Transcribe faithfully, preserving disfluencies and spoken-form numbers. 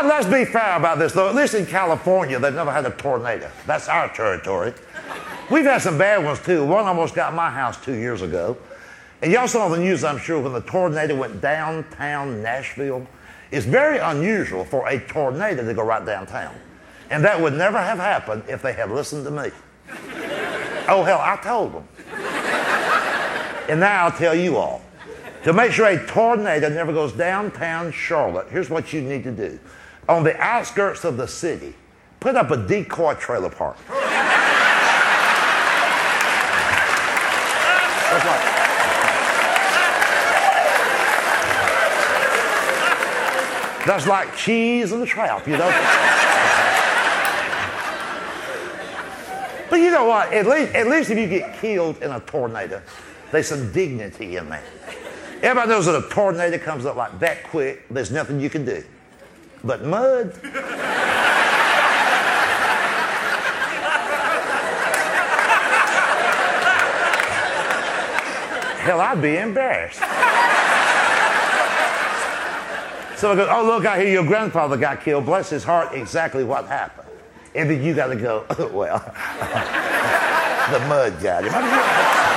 But let's be fair about this, though. At least in California, they've never had a tornado. That's our territory. We've had some bad ones, too. One almost got my house two years ago. And y'all saw on the news, I'm sure, when the tornado went downtown Nashville. It's very unusual for a tornado to go right downtown. And that would never have happened if they had listened to me. Oh, hell, I told them. And now I'll tell you all. To make sure a tornado never goes downtown Charlotte, here's what you need to do. On the outskirts of the city, put up a decoy trailer park. That's right. That's like cheese in the trap, you know? But you know what? At least, at least if you get killed in a tornado, there's some dignity in that. Everybody knows that a tornado comes up like that quick, there's nothing you can do. But mud. Hell, I'd be embarrassed. So I go, oh, look, I hear your grandfather got killed. Bless his heart, exactly what happened. And then you got to go, oh, well, the mud got him.